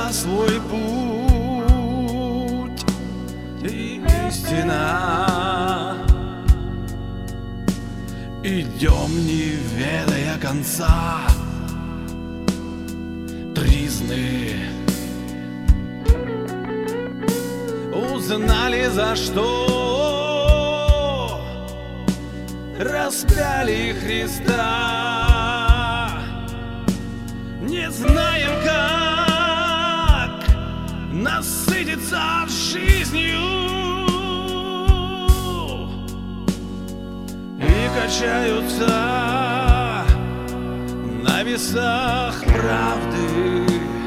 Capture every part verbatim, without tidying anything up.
прошла свой путь истина. Идем, не ведая конца, тризны. Узнали, за что распяли Христа. Не знаем, как насытиться жизнью, и качаются на весах правды.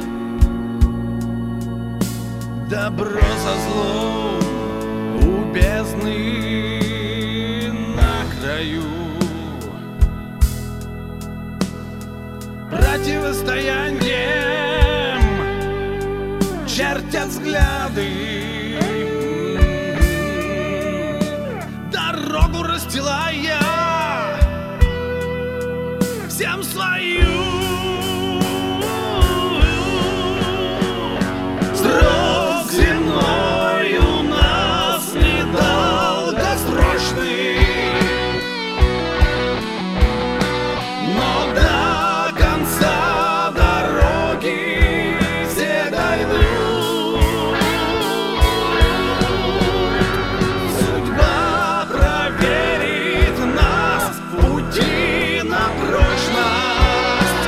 Добро со злом у бездны на краю. Противостоянием чертят взгляды, дорогу расстилая всем свою. Срок земной у нас недолгосрочный, но до конца дороги все дойдут. Судьба проверит нас в пути на прочность.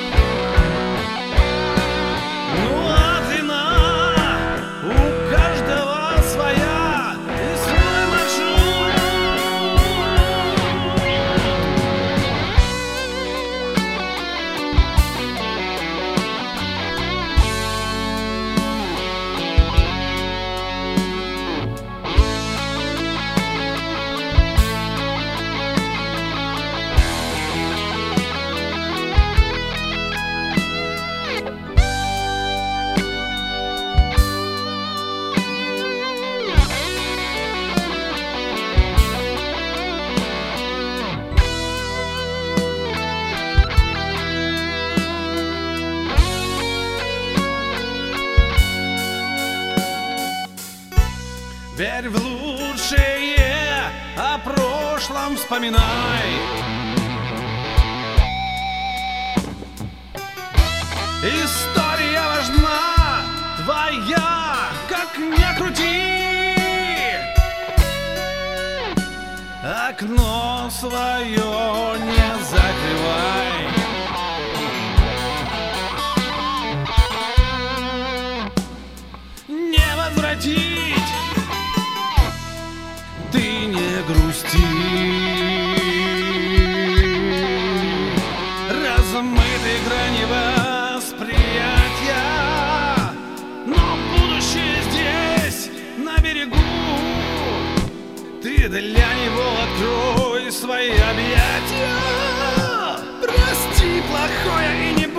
Ну а длина у каждого своя и свой маршрут. Верь в лучшее, о прошлом вспоминай. История важна твоя, как ни крути. Окно свое не закрывай. Не возвратить, ты не грусти. Размыты грани восприятия, но будущее здесь, на берегу. Ты для него открой свои объятия. Прости плохое и не